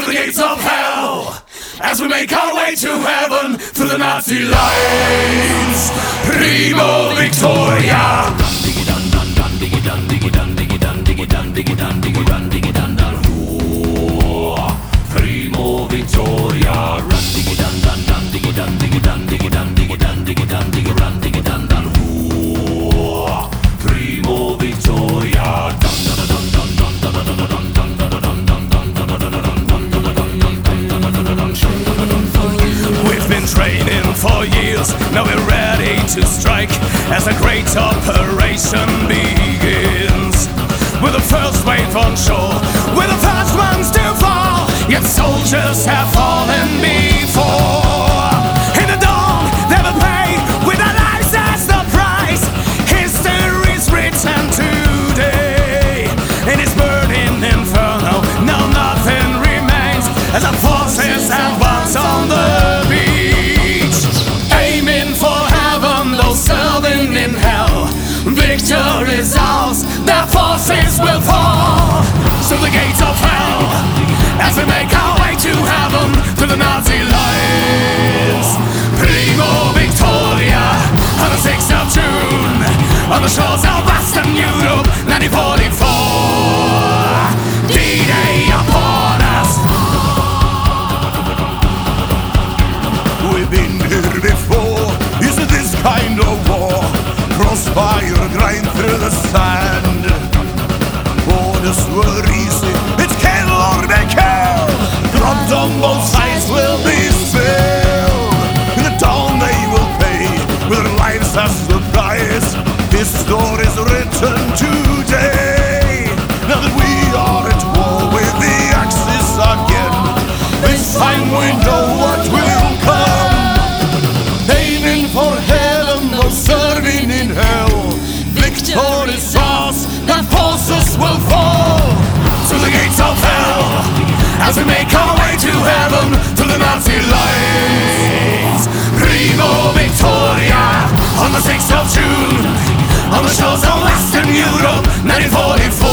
the gates of hell, as we make our way to heaven through the Nazi lines. Primo Victoria. Primo Victoria. Primo Victoria. We've been training for years, now we're ready to strike as a great operation begins. We're the first wave on shore, we're the first ones to fall, yet soldiers have fallen before. In the dawn, they will pay with their lives as the price. History's written today in its burning inferno. Now nothing remains as our forces advance on the beach, aiming for heaven, though serving in hell. Victory is ours, their forces will fall. So the gates of hell, as we make our way to heaven through the Nazi lines. Primo Victoria, on the 6th of June, on the shores of Western Europe, 1944. D-Day upon us. We've been here before, is it this kind of war? Crossfire grind through the sand. Orders were easy, it's kill or be killed. Blood on both sides will be spilled. In the dawn they will pay with their lives as the price. This story's written today. Now that we are at war with the Axis again, this time we know what will come. Aiming for heaven, no serving in hell. Victory is ours, the forces will fall. Through the gates of hell, as we make our way to heaven through the Nazi lines. Primo Victoria, on the 6th of June, on the shores of Western Europe, 1944.